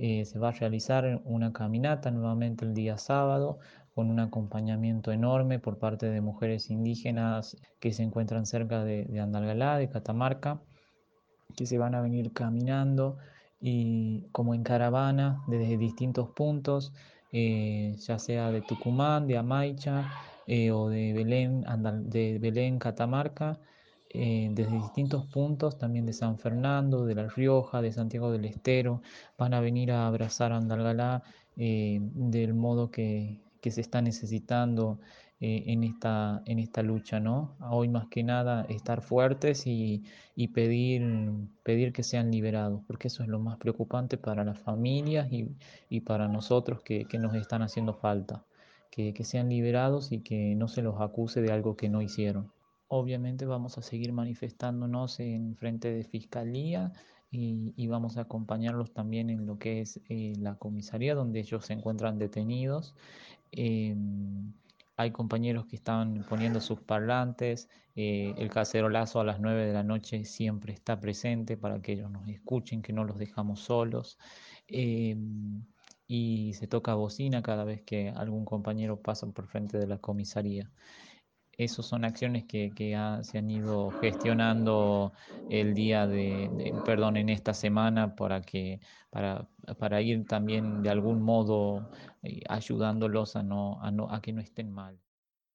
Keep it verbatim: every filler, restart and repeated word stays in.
Eh, se va a realizar una caminata nuevamente el día sábado con un acompañamiento enorme por parte de mujeres indígenas que se encuentran cerca de, de Andalgalá, de Catamarca, que se van a venir caminando y como en caravana desde distintos puntos, eh, ya sea de Tucumán, de Amaicha, eh, o de Belén, Andal- de Belén, Catamarca, eh, desde distintos puntos, también de San Fernando, de La Rioja, de Santiago del Estero, van a venir a abrazar a Andalgalá, eh, del modo que, que se está necesitando, eh, en esta, en esta lucha, ¿no? Hoy más que nada estar fuertes y y pedir, pedir que sean liberados, porque eso es lo más preocupante para las familias y, y para nosotros que, que nos están haciendo falta, que, que sean liberados y que no se los acuse de algo que no hicieron. Obviamente vamos a seguir manifestándonos en frente de fiscalía y, y vamos a acompañarlos también en lo que es, eh, la comisaría donde ellos se encuentran detenidos. Eh, Hay compañeros que están poniendo sus parlantes, eh, el cacerolazo a las nueve de la noche siempre está presente para que ellos nos escuchen, que no los dejamos solos. Eh, y se toca bocina cada vez que algún compañero pasa por frente de la comisaría. Esas son acciones que, que ha- se han ido gestionando el día de, de- perdón, en esta semana para que, para, para ir también de algún modo, eh, ayudándolos a no, a no, a que no estén mal.